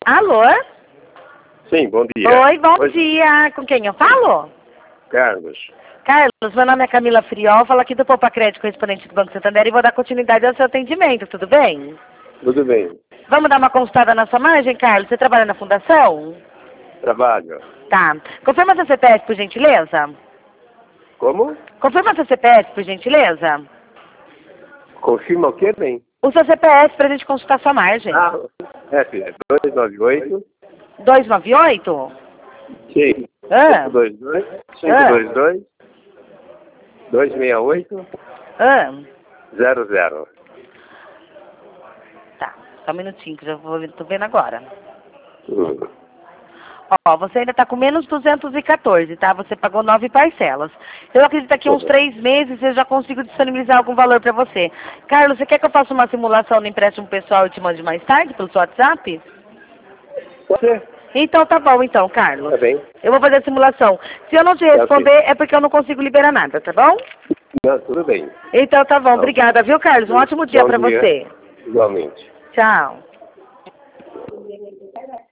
Alô? Sim, bom dia. Oi, bom dia. Com quem eu falo? Carlos. Carlos, meu nome é Camila Friol, falo aqui do Poupa Crédito, correspondente do Banco Santander, e vou dar continuidade ao seu atendimento, tudo bem? Tudo bem. Vamos dar uma consultada na sua margem, Carlos? Você trabalha na fundação? Trabalho. Tá. Confirma seu CPF, por gentileza. Como? Confirma seu CPF, por gentileza. Confirma o quê, bem? O seu CPF pra gente consultar sua margem. Ah, filha. 298. 298? Sim. Ah. 522. 522. 268. Ah. 00. Tá. Só um minutinho que eu tô vendo agora. Hum. Ó, você ainda tá com menos 214, tá? Você pagou 9 parcelas. Eu acredito que daqui uns 3 meses eu já consigo disponibilizar algum valor pra você. Carlos, você quer que eu faça uma simulação no empréstimo pessoal e te mande mais tarde pelo seu WhatsApp? Você? Então tá bom, então, Carlos. Tá bem. Eu vou fazer a simulação. Se eu não te responder, é porque eu não consigo liberar nada, tá bom? Não, tudo bem. Então tá bom, obrigada, viu, Carlos? Um ótimo dia pra você. Igualmente. Tchau.